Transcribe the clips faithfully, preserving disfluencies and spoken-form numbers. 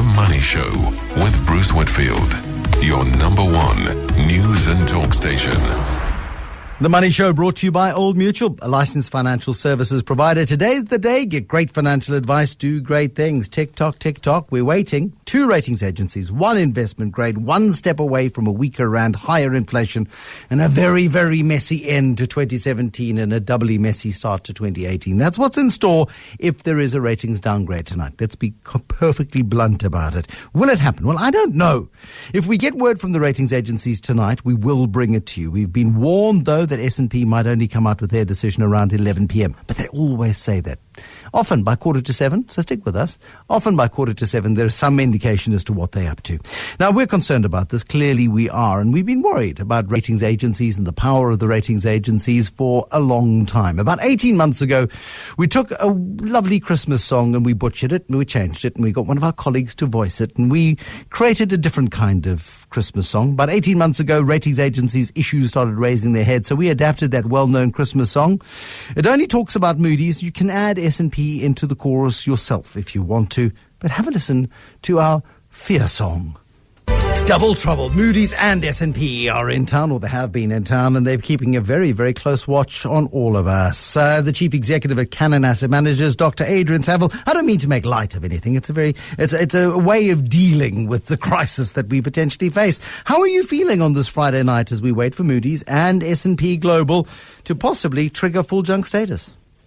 Money Show with Bruce Whitfield, your number one news and talk station. The Money Show brought to you by Old Mutual, a licensed financial services provider. Today's the day. Get great financial advice. Do great things. Tick tock, tick tock. We're waiting. Two ratings agencies, one investment grade, one step away from a weaker rand, higher inflation, and a very, very messy end to twenty seventeen and a doubly messy start to twenty eighteen. That's what's in store if there is a ratings downgrade tonight. Let's be perfectly blunt about it. Will it happen? Well, I don't know. If we get word from the ratings agencies tonight, we will bring it to you. We've been warned, though, that S and P might only come out with their decision around eleven p.m. But they always say that. Often by quarter to seven, so stick with us. Often by quarter to seven, there is some indication as to what they're up to. Now, we're concerned about this. Clearly we are. And we've been worried about ratings agencies and the power of the ratings agencies for a long time. About eighteen months ago, we took a lovely Christmas song and we butchered it and we changed it and we got one of our colleagues to voice it and we created a different kind of Christmas song. About eighteen months ago, ratings agencies' issues started raising their head, so we adapted that well-known Christmas song. It only talks about Moody's. You can add S and P into the chorus yourself if you want to, but have a listen to our fear song. It's double trouble. Moody's and S and P are in town, or they have been in town, and they're keeping a very, very close watch on all of us. Uh, the chief executive at Cannon Asset Managers, Doctor Adrian Saville. I don't mean to make light of anything. It's a very, it's it's a way of dealing with the crisis that we potentially face. How are you feeling on this Friday night as we wait for Moody's and S and P Global to possibly trigger full junk status?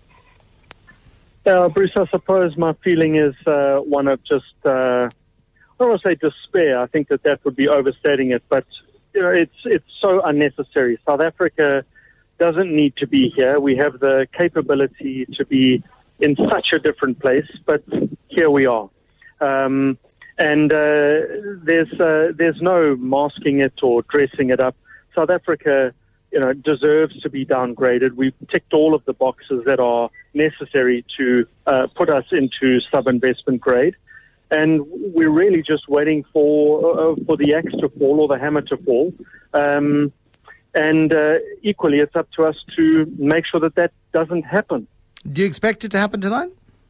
Uh, Bruce, I suppose my feeling is uh, one of just, uh, I don't want to say despair. I think that that would be overstating it, but you know, it's it's so unnecessary. South Africa doesn't need to be here. We have the capability to be in such a different place, but here we are. Um, and uh, there's uh, there's no masking it or dressing it up. South Africa, you know, deserves to be downgraded. We've ticked all of the boxes that are necessary to uh, put us into sub-investment grade. And we're really just waiting for uh, for the axe to fall or the hammer to fall. Um, and uh, equally, it's up to us to make sure that that doesn't happen. Do you expect it to happen tonight?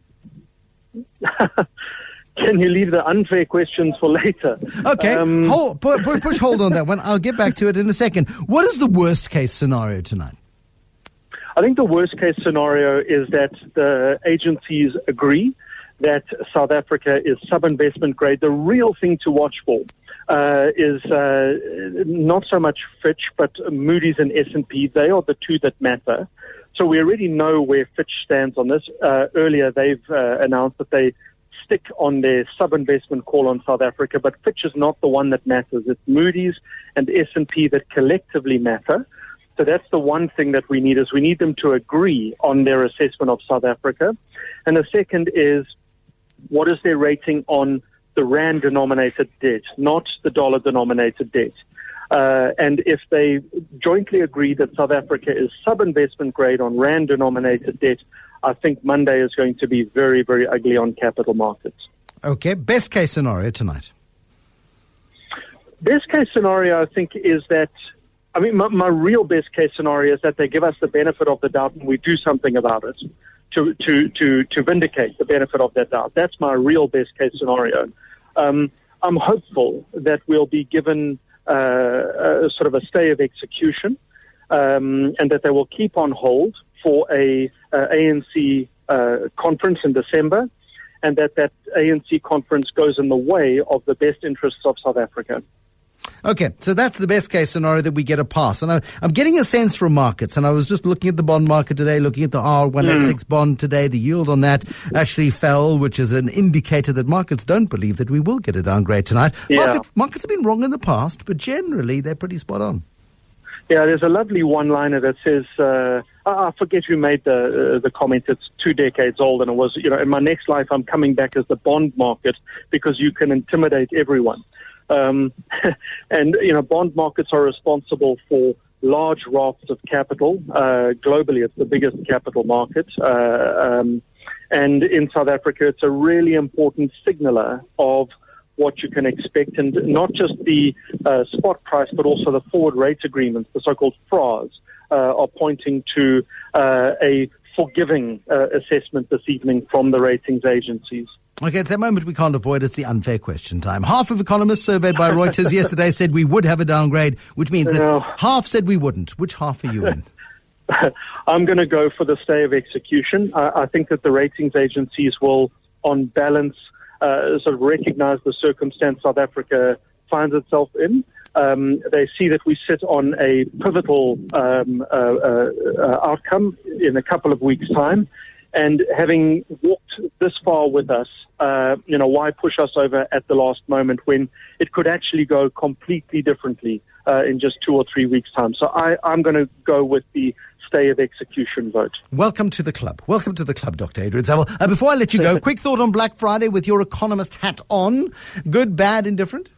Can you leave the unfair questions for later? Okay, um, hold, pu- pu- push hold on that one. I'll get back to it in a second. What is the worst case scenario tonight? I think the worst case scenario is that the agencies agree that South Africa is sub-investment grade. The real thing to watch for uh, is uh, not so much Fitch, but Moody's and S and P. They are the two that matter. So we already know where Fitch stands on this. Uh, earlier, they've uh, announced that they stick on their sub-investment call on South Africa, but Fitch is not the one that matters. It's Moody's and S and P that collectively matter. So that's the one thing that we need is we need them to agree on their assessment of South Africa. And the second is, what is their rating on the rand-denominated debt, not the dollar-denominated debt? Uh, and if they jointly agree that South Africa is sub-investment grade on rand-denominated debt, I think Monday is going to be very, very ugly on capital markets. Okay, best case scenario tonight. Best case scenario, I think, is that, I mean, my, my real best case scenario is that they give us the benefit of the doubt and we do something about it to to to, to vindicate the benefit of that doubt. That's my real best case scenario. Um, I'm hopeful that we'll be given uh, a, sort of a stay of execution um, and that they will keep on hold for a, a ANC uh, conference in December, and that that A N C conference goes in the way of the best interests of South Africa. Okay, so that's the best case scenario, that we get a pass. And I, I'm getting a sense from markets, and I was just looking at the bond market today, looking at the R one eighty-six mm. bond today. The yield on that actually fell, which is an indicator that markets don't believe that we will get a downgrade tonight. Yeah. Market, markets have been wrong in the past, but generally they're pretty spot on. Yeah, there's a lovely one-liner that says, uh, I forget who made the uh, the comment, it's two decades old, and it was, you know, in my next life I'm coming back as the bond market because you can intimidate everyone. Um, and, you know, bond markets are responsible for large rafts of capital. Uh, globally, it's the biggest capital market. Uh, um, and in South Africa, it's a really important signaler of what you can expect, and not just the uh, spot price, but also the forward rate agreements, the so-called F R As, uh, are pointing to uh, a forgiving uh, assessment this evening from the ratings agencies. Okay, it's that moment we can't avoid. It's the unfair question time. Half of economists surveyed by Reuters yesterday said we would have a downgrade, which means that No. half said we wouldn't. Which half are you in? I'm going to go for the stay of execution. I, I think that the ratings agencies will, on balance, uh, sort of recognize the circumstance South Africa finds itself in. Um, they see that we sit on a pivotal um, uh, uh, uh, outcome in a couple of weeks' time. And having walked this far with us, uh, you know, why push us over at the last moment when it could actually go completely differently uh, in just two or three weeks' time? So I, I'm going to go with the stay of execution vote. Welcome to the club. Welcome to the club, Doctor Adrian Saville. Uh, before I let you go, quick thought on Black Friday with your economist hat on. Good, bad, indifferent?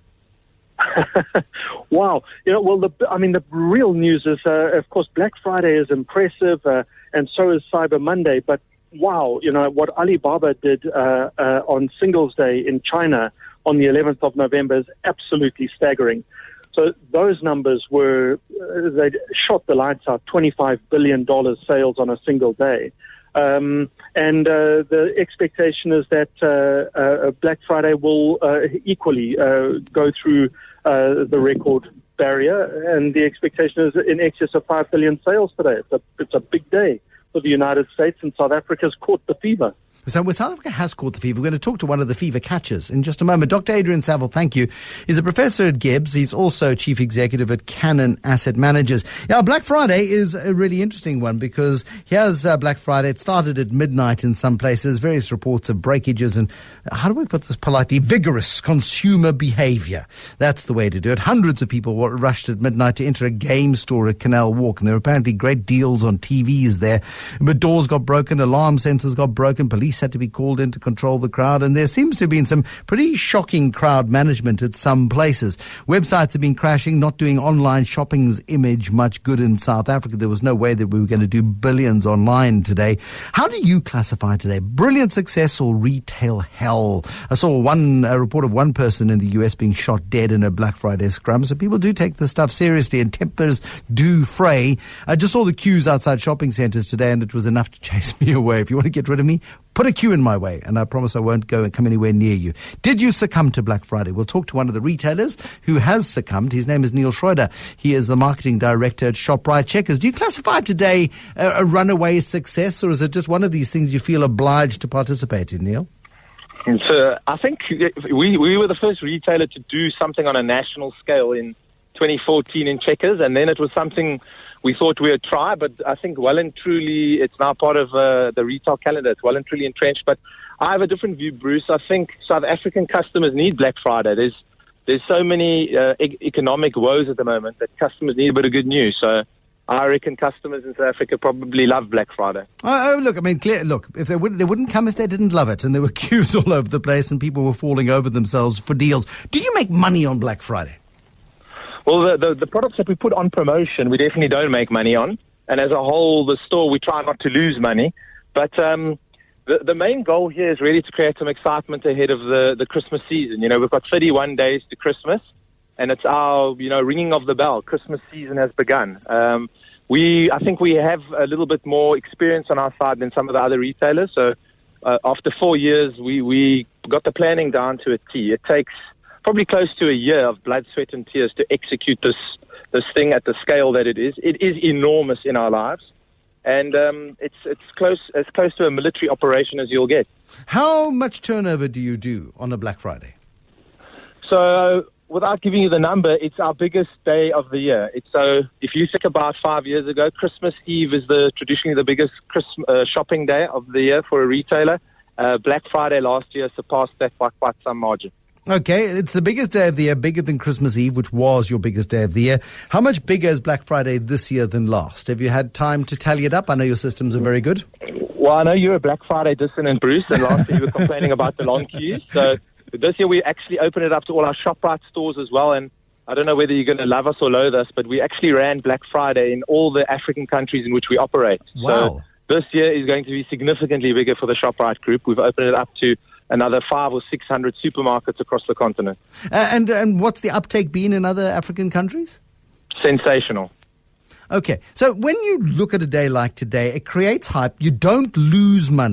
Wow. You know, well, the, I mean, the real news is, uh, of course, Black Friday is impressive, uh, and so is Cyber Monday. But wow, you know, what Alibaba did uh, uh, on Singles Day in China on the eleventh of November is absolutely staggering. So those numbers were, uh, they shot the lights out, twenty-five billion dollars sales on a single day. Um, and uh, the expectation is that uh, uh, Black Friday will uh, equally uh, go through uh, the record barrier, and the expectation is in excess of five billion sales today. It's a, it's a big day for the United States, and South Africa's caught the fever. So well, South Africa has caught the fever. We're going to talk to one of the fever catchers in just a moment. Doctor Adrian Saville, thank you. He's a professor at Gibbs. He's also chief executive at Cannon Asset Managers. Now, Black Friday is a really interesting one because here's uh, Black Friday. It started at midnight in some places, various reports of breakages and, uh, how do we put this politely, vigorous consumer behavior. That's the way to do it. Hundreds of people were rushed at midnight to enter a game store at Canal Walk, and there were apparently great deals on T Vs there. But doors got broken, alarm sensors got broken, police had to be called in to control the crowd, and there seems to have been some pretty shocking crowd management at some places. Websites have been crashing, not doing online shopping's image much good in South Africa. There was no way that we were going to do billions online today. How do you classify today? Brilliant success or retail hell? I saw one a report of one person in the U S being shot dead in a Black Friday scrum, so people do take this stuff seriously and tempers do fray. I just saw the queues outside shopping centres today, and it was enough to chase me away. If you want to get rid of me, put a queue in my way, and I promise I won't go and come anywhere near you. Did you succumb to Black Friday? We'll talk to one of the retailers who has succumbed. His name is Neil Schroeder. He is the marketing director at ShopRite Checkers. Do you classify today a, a runaway success, or is it just one of these things you feel obliged to participate in, Neil? So I think we, we were the first retailer to do something on a national scale in twenty fourteen in Checkers, and then it was something we thought we would try, but I think well and truly it's now part of uh, the retail calendar. It's well and truly entrenched. But I have a different view, Bruce. I think South African customers need Black Friday. There's there's so many uh, e- economic woes at the moment that customers need a bit of good news. So I reckon customers in South Africa probably love Black Friday. Oh, oh look, I mean, clear, look, if they wouldn't, they wouldn't come if they didn't love it, and there were queues all over the place and people were falling over themselves for deals. Do you make money on Black Friday? Well, the, the, the products that we put on promotion, we definitely don't make money on. And as a whole, the store, we try not to lose money. But um, the, the main goal here is really to create some excitement ahead of the, the Christmas season. You know, we've got thirty-one days to Christmas, and it's our, you know, ringing of the bell. Christmas season has begun. Um, we, I think we have a little bit more experience on our side than some of the other retailers. So uh, after four years, we, we got the planning down to a T. It takes probably close to a year of blood, sweat, and tears to execute this this thing at the scale that it is. It is enormous in our lives, and um, it's it's close as close to a military operation as you'll get. How much turnover do you do on a Black Friday? So, without giving you the number, it's our biggest day of the year. It's so if you think about five years ago, Christmas Eve is the traditionally the biggest Christmas, uh, shopping day of the year for a retailer. Uh, Black Friday last year surpassed that by quite some margin. Okay, it's the biggest day of the year, bigger than Christmas Eve, which was your biggest day of the year. How much bigger is Black Friday this year than last? Have you had time to tally it up? I know your systems are very good. Well, I know you're a Black Friday dissonant, Bruce, and last year you were complaining about the long queues. So this year we actually opened it up to all our ShopRite stores as well, and I don't know whether you're going to love us or loathe us, but we actually ran Black Friday in all the African countries in which we operate. Wow. So this year is going to be significantly bigger for the ShopRite group. We've opened it up to another five or six hundred supermarkets across the continent. Uh, and and what's the uptake been in other African countries? Sensational. Okay, so when you look at a day like today, it creates hype. You don't lose money.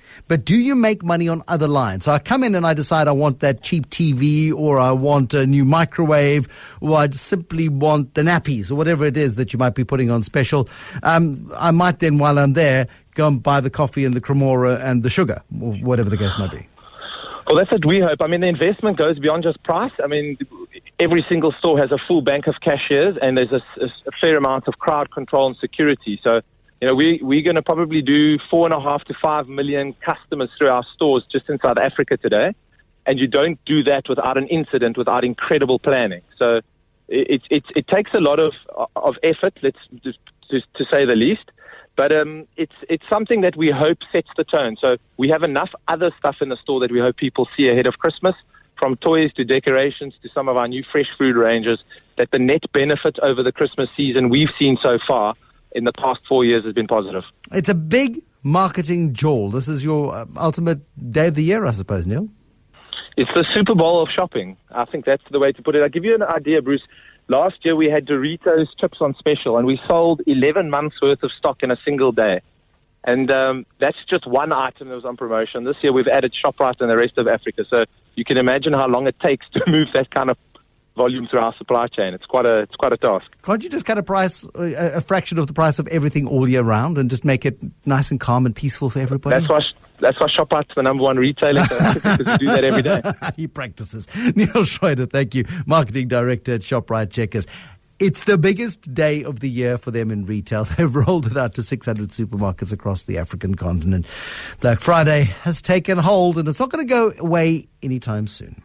But do you make money on other lines? So I come in and I decide I want that cheap T V, or I want a new microwave, or I just simply want the nappies, or whatever it is that you might be putting on special. Um, I might then, while I'm there, go and buy the coffee and the cremora and the sugar, or whatever the case might be. Well, that's what we hope. I mean, the investment goes beyond just price. I mean, every single store has a full bank of cashiers, and there's a, a fair amount of crowd control and security. So, you know, we, we're going to probably do four and a half to five million customers through our stores just in South Africa today. And you don't do that without an incident, without incredible planning. So it, it, it takes a lot of, of effort, let's just, just to say the least. But um, it's it's something that we hope sets the tone. So we have enough other stuff in the store that we hope people see ahead of Christmas, from toys to decorations to some of our new fresh food ranges, that the net benefit over the Christmas season we've seen so far in the past four years has been positive. It's a big marketing jewel. This is your uh, ultimate day of the year, I suppose, Neil. It's the Super Bowl of shopping. I think that's the way to put it. I'll give you an idea, Bruce. Last year we had Doritos chips on special, and we sold eleven months worth of stock in a single day. And um, that's just one item that was on promotion. This year we've added ShopRite and the rest of Africa. So you can imagine how long it takes to move that kind of volume through our supply chain. It's quite a it's quite a task. Can't you just cut a price, a, a fraction of the price of everything all year round, and just make it nice and calm and peaceful for everybody? That's why. That's why ShopRite's the number one retailer, because we do that every day. He practices. Neil Schroeder, thank you, Marketing Director at ShopRite Checkers. It's the biggest day of the year for them in retail. They've rolled it out to six hundred supermarkets across the African continent. Black Friday has taken hold, and it's not going to go away anytime soon.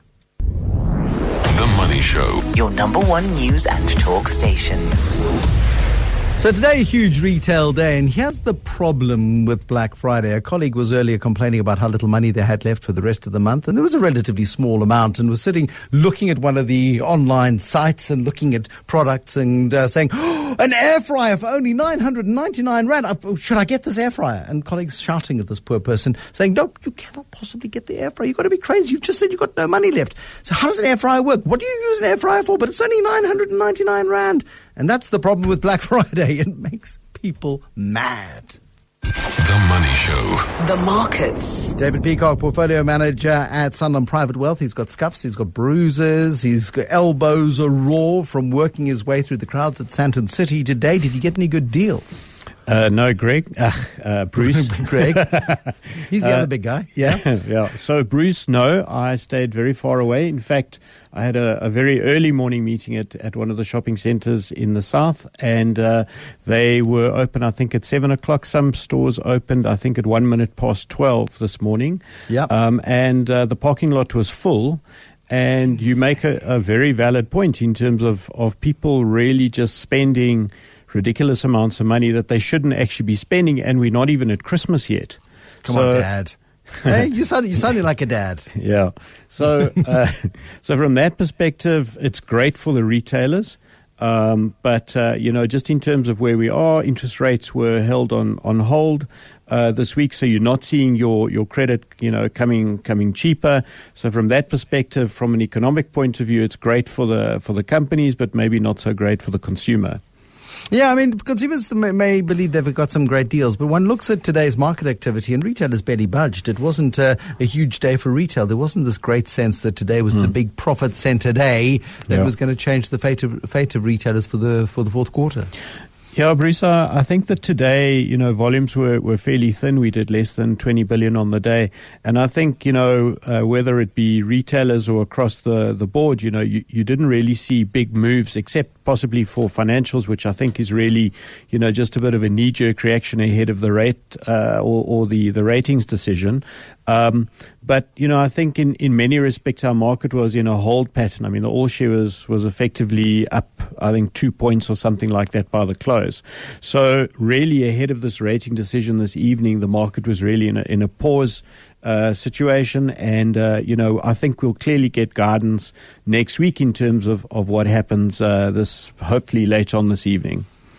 The Money Show. Your number one news and talk station. So today, a huge retail day, and here's the problem with Black Friday. A colleague was earlier complaining about how little money they had left for the rest of the month, and there was a relatively small amount, and was sitting looking at one of the online sites and looking at products and uh, saying, oh, an air fryer for only nine hundred ninety-nine rand. Uh, should I get this air fryer? And colleagues shouting at this poor person, saying, no, you cannot possibly get the air fryer. You've got to be crazy. You've just said you've got no money left. So how does an air fryer work? What do you use an air fryer for? But it's only nine hundred ninety-nine rand. And that's the problem with Black Friday. It makes people mad. The Money Show. The markets. David Peacock, Portfolio Manager at Sanlam Private Wealth. He's got scuffs, he's got bruises, his elbows are raw from working his way through the crowds at Sandton City today. Did you get any good deals? Uh, no, Greg. Uh, uh, Bruce. Greg. He's the uh, other big guy. Yeah. yeah. So, Bruce, no, I stayed very far away. In fact, I had a, a very early morning meeting at, at one of the shopping centres in the south, and uh, they were open, I think, at seven o'clock. Some stores opened, I think, at one minute past twelve this morning. Yeah. Um, and uh, the parking lot was full. And you make a, a very valid point in terms of, of people really just spending ridiculous amounts of money that they shouldn't actually be spending, and we're not even at Christmas yet. Come so, on, Dad. Hey, you sound you sounding like a dad. Yeah. So, uh, so from that perspective, it's great for the retailers. Um, but, uh, you know, just in terms of where we are, interest rates were held on, on hold uh, this week. So you're not seeing your, your credit, you know, coming coming cheaper. So from that perspective, from an economic point of view, it's great for the for the companies, but maybe not so great for the consumer. Yeah, I mean, consumers may, may believe they've got some great deals, but one looks at today's market activity and retailers barely budged. It wasn't uh, a huge day for retail. There wasn't this great sense that today was mm. the big profit center day that yeah. was going to change the fate of, fate of retailers for the for the fourth quarter. Yeah, Bruce, I think that today, you know, volumes were, were fairly thin. We did less than twenty billion on the day. And I think, you know, uh, whether it be retailers or across the, the board, you know, you, you didn't really see big moves except possibly for financials, which I think is really, you know, just a bit of a knee-jerk reaction ahead of the rate uh, or, or the, the ratings decision. Um, but, you know, I think in, in many respects our market was in a hold pattern. I mean, the all-share was, was effectively up, I think, two points or something like that by the close. So really ahead of this rating decision this evening, the market was really in a, in a pause uh, situation. And, uh, you know, I think we'll clearly get guidance next week in terms of, of what happens uh, this hopefully later on this evening.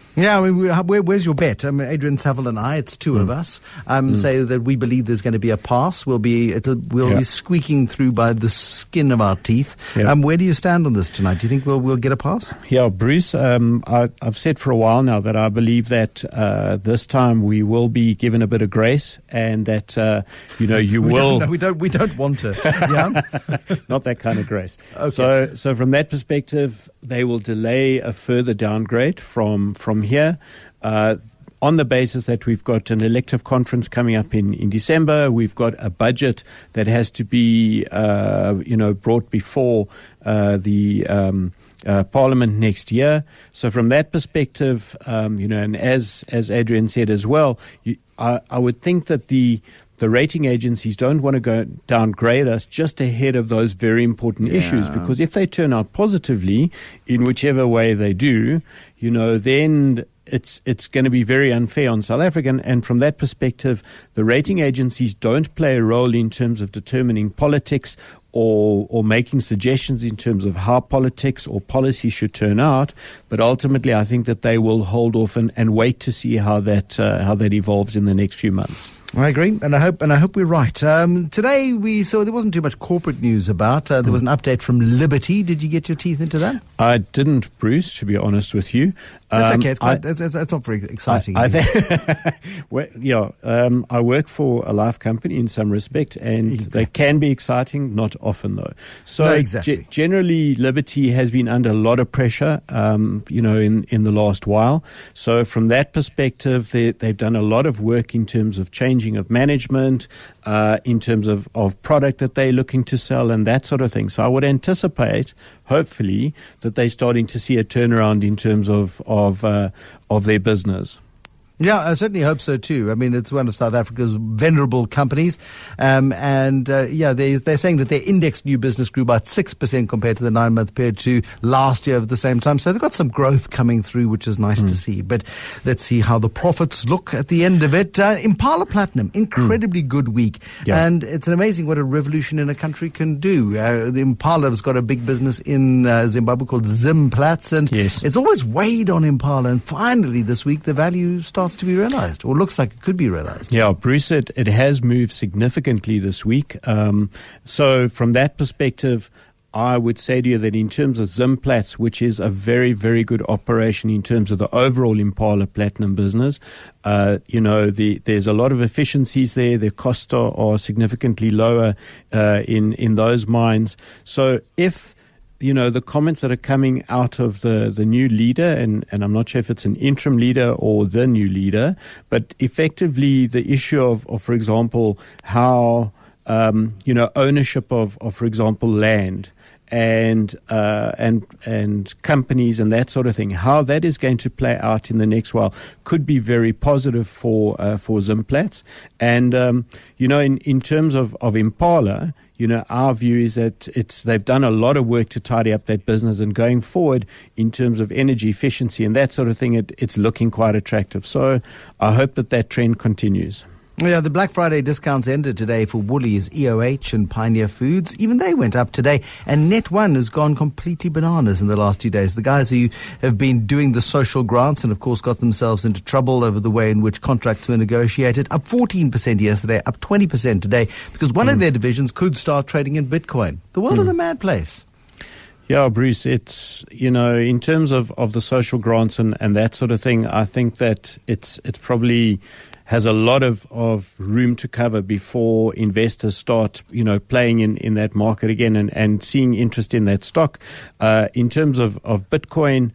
Yeah, I mean, where, where's your bet? I mean, Adrian Saville and I, it's two mm. of us, um, mm. say that we believe there's going to be a pass. We'll be it'll, we'll yeah. be squeaking through by the skin of our teeth. Yeah. Um, where do you stand on this tonight? Do you think we'll we'll get a pass? Yeah, Bruce, um, I, I've said for a while now that I believe that uh, this time we will be given a bit of grace, and that uh, you know you we will. Don't, no, we don't. We don't want to. Yeah, not that kind of grace. Okay. So, so from that perspective, they will delay a further downgrade from from here. Uh, on the basis that we've got an elective conference coming up in, in December, we've got a budget that has to be, uh, you know, brought before uh, the um, uh, Parliament next year. So from that perspective, um, you know, and as as Adrian said as well, you, I, I would think that the the rating agencies don't want to go downgrade us just ahead of those very important yeah. issues, because if they turn out positively in whichever way they do, you know, then it's it's going to be very unfair on South Africa. And from that perspective, the rating agencies don't play a role in terms of determining politics or or making suggestions in terms of how politics or policy should turn out. But ultimately, I think that they will hold off and, and wait to see how that uh, how that evolves in the next few months. I agree, and I hope and I hope we're right. Um, today we saw there wasn't too much corporate news about. Uh, there was an update from Liberty. Did you get your teeth into that? I didn't, Bruce, to be honest with you. That's um, okay. It's, quite, I, it's, it's, it's not very exciting. I, I think, well, yeah, um, I work for a life company in some respect, and exactly. they can be exciting, not often though. So no, exactly. ge- generally, Liberty has been under a lot of pressure, um, you know, in, in the last while. So from that perspective, they, they've done a lot of work in terms of changing of management, uh, in terms of, of product that they're looking to sell and that sort of thing. So I would anticipate, hopefully, that they're starting to see a turnaround in terms of of uh, of their business. Yeah, I certainly hope so too. I mean, it's one of South Africa's venerable companies. Um, and, uh, yeah, they, they're saying that their index new business grew by six percent compared to the nine-month period to last year at the same time. So they've got some growth coming through, which is nice mm. to see. But let's see how the profits look at the end of it. Uh, Impala Platinum, incredibly mm. good week. Yeah. And it's amazing what a revolution in a country can do. Uh, the Impala's got a big business in uh, Zimbabwe called Zimplats. And yes. it's always weighed on Impala. And finally this week, the value starts to be realized, or looks like it could be realized. Yeah, Bruce, it, it has moved significantly this week. Um, so from that perspective, I would say to you that in terms of Zimplats, which is a very, very good operation in terms of the overall Impala Platinum business, uh, you know, the, there's a lot of efficiencies there. Their costs are, are significantly lower uh, in, in those mines. So if you know, the comments that are coming out of the, the new leader, and, and I'm not sure if it's an interim leader or the new leader, but effectively the issue of, of for example, how, um, you know, ownership of, of, for example, land and uh, and and companies and that sort of thing, how that is going to play out in the next while could be very positive for uh, for Zimplats. And um, you know, in, in terms of, of Impala, you know, our view is that it's they've done a lot of work to tidy up that business, and going forward in terms of energy efficiency and that sort of thing, it, it's looking quite attractive. So I hope that that trend continues. Yeah, the Black Friday discounts ended today for Woolies, E O H and Pioneer Foods. Even they went up today. And Net One has gone completely bananas in the last two days. The guys who have been doing the social grants and, of course, got themselves into trouble over the way in which contracts were negotiated, up fourteen percent yesterday, up twenty percent today, because one mm. of their divisions could start trading in Bitcoin. The world mm. is a mad place. Yeah, Bruce, it's, you know, in terms of, of the social grants and, and that sort of thing, I think that it's it's probably has a lot of, of room to cover before investors start, you know, playing in, in that market again and, and seeing interest in that stock. Uh, in terms of, of Bitcoin,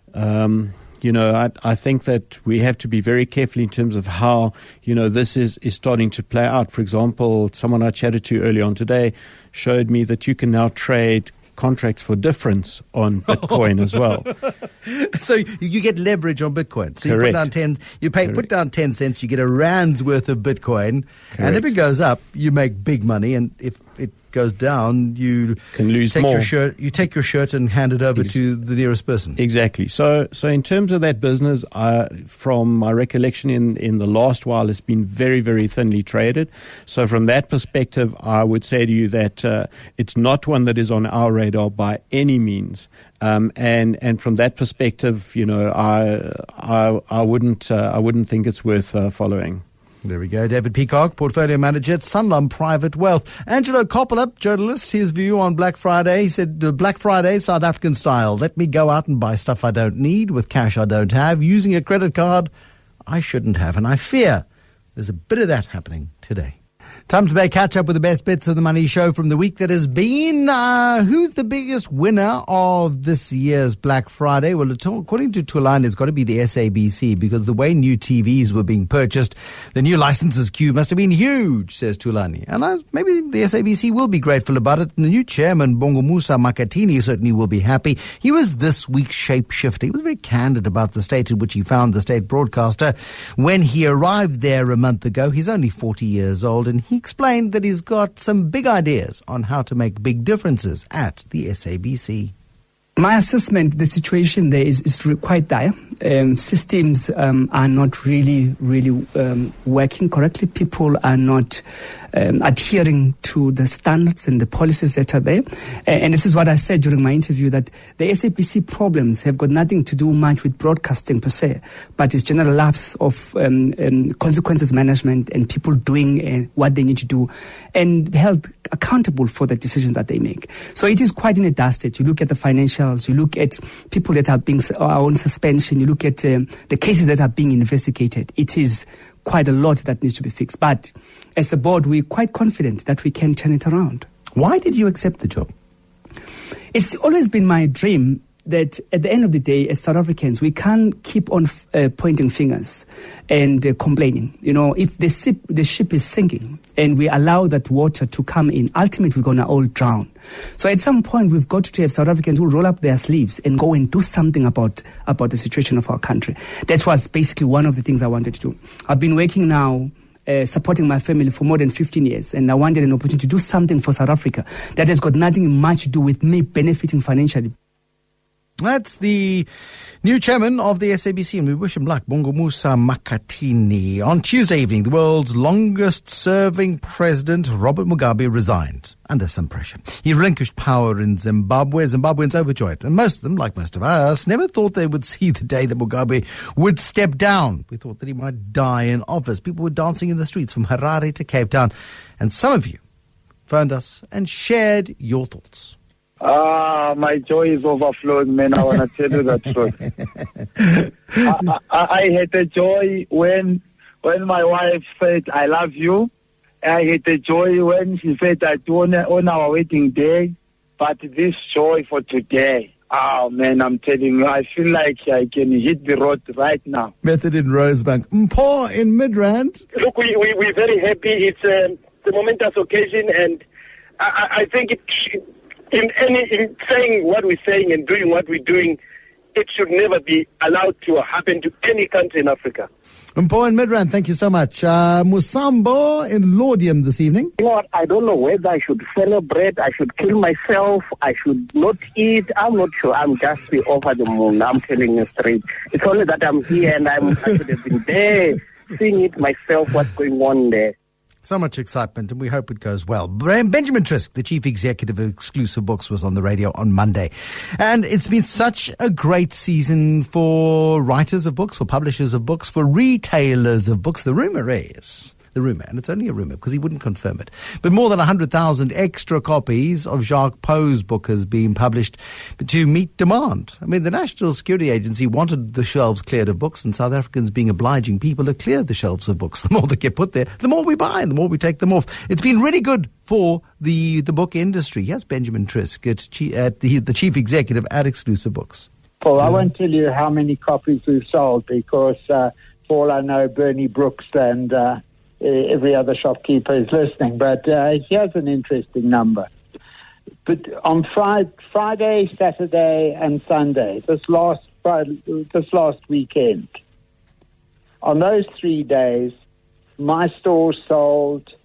um, you know, I, I think that we have to be very careful in terms of how, you know, this is, is starting to play out. For example, someone I chatted to earlier on today showed me that you can now trade contracts for difference on Bitcoin as well. So you get leverage on Bitcoin. So Correct. you put down ten, you pay Correct. put down ten cents, you get a rand's worth of Bitcoin, Correct. and if it goes up, you make big money. And if it goes down, you can lose take more. Your shirt, you take your shirt and hand it over Ex- to the nearest person. Exactly. So, so in terms of that business, uh, from my recollection in, in the last while, it's been very, very thinly traded. So from that perspective, I would say to you that uh, it's not one that is on our radar by any means. Um, and and from that perspective, you know, I I, I wouldn't uh, I wouldn't think it's worth uh, following. There we go. David Peacock, Portfolio Manager at Sanlam Private Wealth. Angelo Coppola, journalist, his view on Black Friday. He said, Black Friday, South African style. Let me go out and buy stuff I don't need with cash I don't have, using a credit card I shouldn't have. And I fear there's a bit of that happening today. Time to play catch up with the best bits of the Money Show from the week that has been. Uh, who's the biggest winner of this year's Black Friday? Well, according to Tulani, it's got to be the S A B C, because the way new T Vs were being purchased, the new licenses queue must have been huge, says Tulani. And I, maybe the S A B C will be grateful about it. And the new chairman, Bongomusa Makhathini, certainly will be happy. He was this week's shapeshifter. He was very candid about the state in which he found the state broadcaster when he arrived there a month ago. He's only forty years old, and he He explained that he's got some big ideas on how to make big differences at the S A B C. My assessment, the situation there is, is quite dire. Um, systems um, are not really, really um, working correctly. People are not um, adhering to the standards and the policies that are there. And, and this is what I said during my interview, that the S A B C problems have got nothing to do much with broadcasting per se, but it's general lapse of um, um, consequences management and people doing uh, what they need to do and held accountable for the decisions that they make. So it is quite in a dust state. You look at the financials, you look at people that are being are on suspension, you look at um, the cases that are being investigated. It is quite a lot that needs to be fixed. But as a board, we're quite confident that we can turn it around. Why did you accept the job? It's always been my dream that at the end of the day, as South Africans, we can't keep on uh, pointing fingers and uh, complaining. You know, if the ship, the ship is sinking and we allow that water to come in, ultimately we're going to all drown. So at some point, we've got to have South Africans who roll up their sleeves and go and do something about, about the situation of our country. That was basically one of the things I wanted to do. I've been working now Uh, supporting my family for more than fifteen years, and I wanted an opportunity to do something for South Africa that has got nothing much to do with me benefiting financially. That's the new chairman of the S A B C, and we wish him luck, Bongomusa Makhathini. On Tuesday evening, the world's longest-serving president, Robert Mugabe, resigned under some pressure. He relinquished power in Zimbabwe. Zimbabweans overjoyed, and most of them, like most of us, never thought they would see the day that Mugabe would step down. We thought that he might die in office. People were dancing in the streets from Harare to Cape Town, and some of you phoned us and shared your thoughts. Ah, my joy is overflowing, man. I want to tell you that truth. I, I, I had a joy when when my wife said, I love you. I had a joy when she said that on, on our wedding day. But this joy for today, oh, man, I'm telling you, I feel like I can hit the road right now. Method in Rosebank. Mpho in Midrand. Look, we, we, we're very happy. It's um, a momentous occasion, and I, I think it In any in saying what we're saying and doing what we're doing, it should never be allowed to happen to any country in Africa. Mpho in Midrand, thank you so much. Uh, Musambo in Laudium this evening. You know what? I don't know whether I should celebrate, I should kill myself, I should not eat. I'm not sure. I'm just over the moon. I'm telling you straight. It's only that I'm here and I'm, I should have been there, seeing it myself, what's going on there. So much excitement, and we hope it goes well. Benjamin Trisk, the chief executive of Exclusive Books, was on the radio on Monday. And it's been such a great season for writers of books, for publishers of books, for retailers of books. The rumor is... The rumour, and it's only a rumour because he wouldn't confirm it. But more than one hundred thousand extra copies of Jacques Pauw's book has been published to meet demand. I mean, the National Security Agency wanted the shelves cleared of books, and South Africans, being obliging people, have cleared the shelves of books. The more they get put there, the more we buy, and the more we take them off. It's been really good for the, the book industry. Yes, Benjamin Trisk, at, at the, the chief executive at Exclusive Books. Well, I won't tell you how many copies we've sold because, uh, for all I know, Bernie Brooks and... Uh, every other shopkeeper is listening, but uh, here's an interesting number. But on Friday, Friday, Saturday, and Sunday, this last Friday, this last weekend, on those three days, my store sold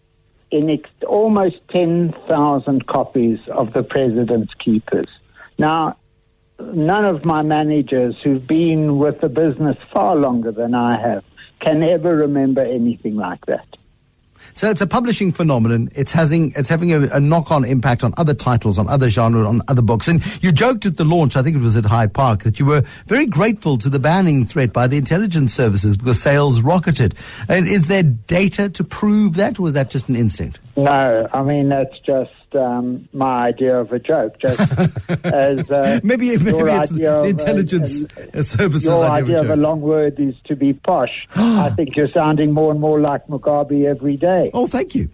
in ex- almost ten thousand copies of The President's Keepers. Now, none of my managers who've been with the business far longer than I have can ever remember anything like that. So it's a publishing phenomenon. It's having it's having a, a knock-on impact on other titles, on other genres, on other books. And you joked at the launch, I think it was at Hyde Park, that you were very grateful to the banning threat by the intelligence services because sales rocketed. And is there data to prove that, or is that just an instinct? No, I mean, that's just um, my idea of a joke. Just as uh, maybe, maybe your it's idea the of intelligence a, a, services your idea, idea of a, of a long word is to be posh. I think you're sounding more and more like Mugabe every day. Oh, thank you.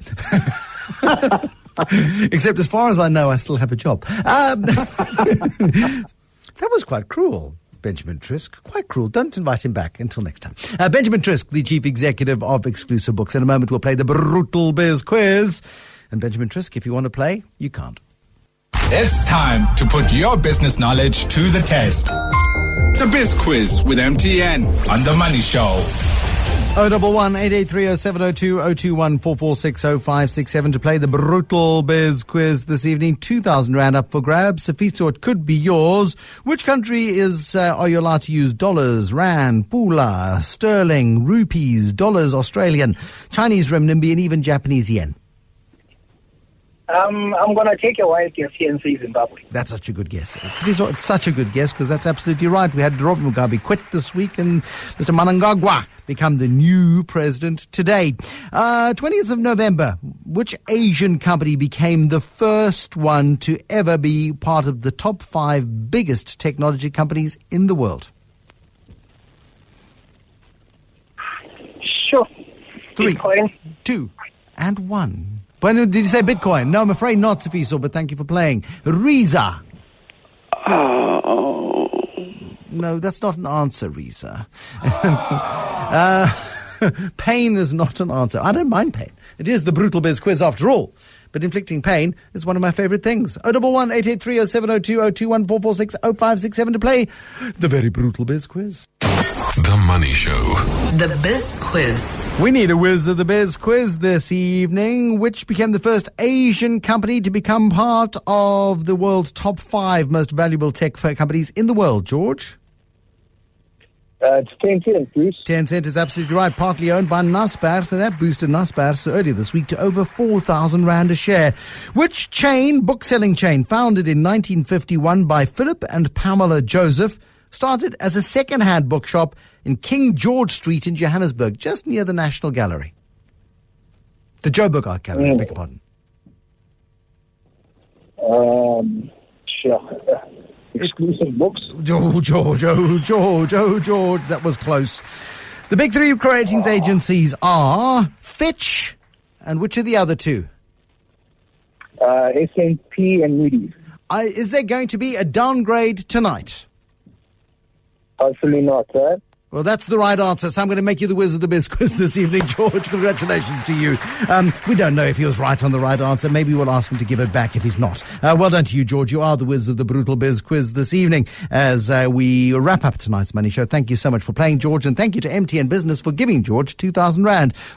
Except as far as I know, I still have a job. Um, that was quite cruel. Benjamin Trisk, quite cruel. Don't invite him back until next time. Uh, Benjamin Trisk, the chief executive of Exclusive Books. In a moment, we'll play the Brutal Biz Quiz. And Benjamin Trisk, if you want to play, you can't. It's time to put your business knowledge to the test. The Biz Quiz with M T N on The Money Show. oh one one, eight eight three, oh seven oh two, oh two one, four four six, oh five six seven to play the Brutal Biz Quiz this evening. two thousand rand up for grabs. Sifiso, it could be yours. Which country is uh, are you allowed to use dollars, rand, pula, sterling, rupees, dollars, Australian, Chinese renminbi, and even Japanese yen? Um, I'm going to take a wild guess here and say Zimbabwe. That's such a good guess. Sifiso, it's such a good guess because that's absolutely right. We had Robert Mugabe quit this week and Mister Mnangagwa become the new president today. Uh, twentieth of November, which Asian company became the first one to ever be part of the top five biggest technology companies in the world? Sure. Three, Bitcoin. two, and one. When did you say Bitcoin? No, I'm afraid not, Sifiso, but thank you for playing. Riza. Oh. No, that's not an answer, Riza. uh, pain is not an answer. I don't mind pain. It is the Brutal Biz Quiz after all. But inflicting pain is one of my favourite things. oh one one, eight eight three, oh seven oh two, oh two one, four four six, oh five six seven to play the very Brutal Biz Quiz. The Money Show. The Biz Quiz. We need a whiz of the Biz Quiz this evening. Which became the first Asian company to become part of the world's top five most valuable tech companies in the world, George? Uh, it's Tencent, Bruce. Tencent is absolutely right. Partly owned by Naspers, so that boosted Naspers earlier this week to over four thousand rand a share. Which chain, book-selling chain, founded in nineteen fifty-one by Philip and Pamela Joseph, started as a second-hand bookshop in King George Street in Johannesburg, just near the National Gallery. The Joburg Art Gallery, mm. I beg your pardon. Um, sure. Exclusive Books. Oh, George, oh, George, oh, George, that was close. The big three ratings agencies are Fitch, and which are the other two? Uh, S and P and Moody's. Uh, is there going to be a downgrade tonight? Hopefully not, right? Well, that's the right answer, so I'm going to make you the whiz of the Biz Quiz this evening, George. Congratulations to you. Um, we don't know if he was right on the right answer. Maybe we'll ask him to give it back if he's not. Uh, well done to you, George. You are the whiz of the Brutal Biz Quiz this evening as uh, we wrap up tonight's Money Show. Thank you so much for playing, George, and thank you to M T N Business for giving George two thousand rand.